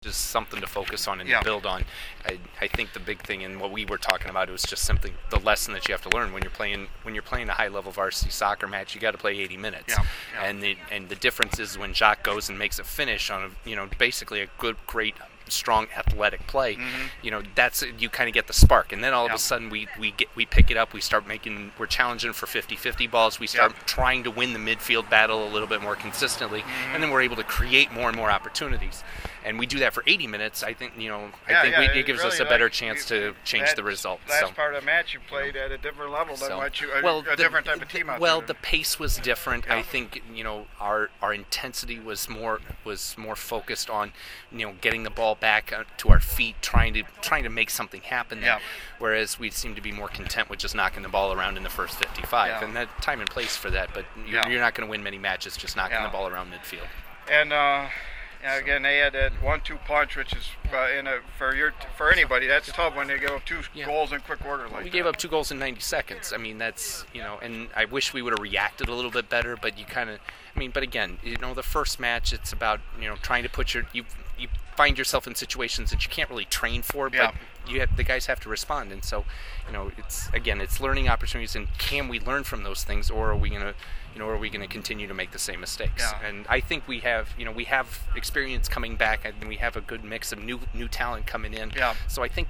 just something to focus on and Yeah. build on. I think the big thing and what we were talking about, it was just something, the lesson that you have to learn when you're playing a high level varsity soccer match. You got to play 80 minutes. Yeah. Yeah. And the difference is when Jacques goes and makes a finish on basically a good, great, strong athletic play. That's, you kind of get the spark, and then all of a sudden we pick it up. We're challenging for 50-50 balls. We start trying to win the midfield battle a little bit more consistently, and then we're able to create more and more opportunities. And we do that for 80 minutes. I think it gives us a better chance to change the result. Last part of the match, you played at a different level than a different type of team out there. Well, the pace was different. I think our intensity was more focused on getting the ball back to our feet, trying to make something happen. Yeah. Whereas we seem to be more content with just knocking the ball around in the first 55, and that time and place for that. But you're not going to win many matches just knocking the ball around midfield. And again, they had that 1-2 punch, which is for anybody, that's tough when they give up two goals in quick order like that. We gave up 2 goals in 90 seconds. I mean, that's and I wish we would have reacted a little bit better. But you kind of, but again, the first match, it's about trying to put you find yourself in situations that you can't really train for, but the guys have to respond, and so it's learning opportunities, and can we learn from those things, or are we gonna continue to make the same mistakes? Yeah. And I think we have experience coming back, and we have a good mix of new talent coming in. Yeah. So I think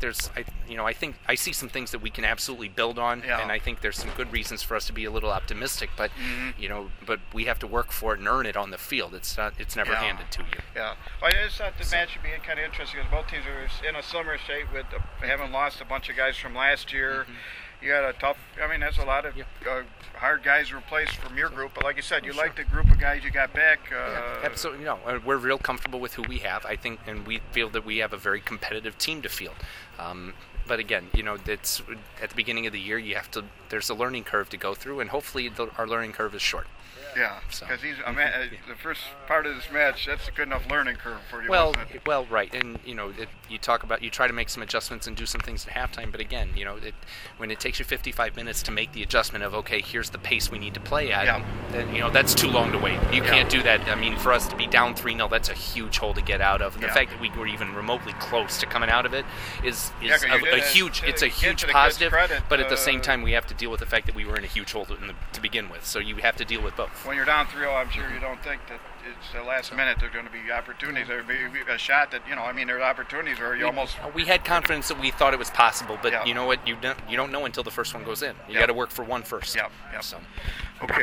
I see some things that we can absolutely build on, and I think there's some good reasons for us to be a little optimistic. But but we have to work for it and earn it on the field. It's never handed to you. Yeah. Well, I just thought the match should be kind of interesting because both teams are in a similar state with having lost a bunch of guys from last year. You got a tough. There's a lot of hard guys replaced from your group, but like you said, you like the group of guys you got back. Absolutely, we're real comfortable with who we have. I think, and we feel that we have a very competitive team to field. But again, it's at the beginning of the year. There's a learning curve to go through, and hopefully our learning curve is short. Yeah, because the first part of this match, that's a good enough learning curve for you. Well, right, and you try to make some adjustments and do some things at halftime, but again, when it takes you 55 minutes to make the adjustment of here's the pace we need to play at, then that's too long to wait. You can't do that. For us to be down 3-0, that's a huge hole to get out of. And the fact that we were even remotely close to coming out of it is a huge positive. But at the same time, we have to deal with the fact that we were in a huge hole to begin with. So you have to deal with both. When you're down 3-0, I'm sure you don't think that it's the last minute there's going to be opportunities. There'll be a shot that there's opportunities where you almost. We had confidence that we thought it was possible, but you know what? You don't know until the first one goes in. You got to work for one first. Yeah. So.